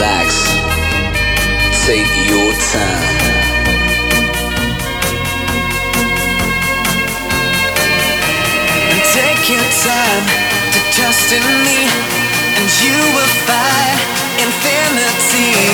relax. Take your time. And take your time to trust in me, and you will find infinity.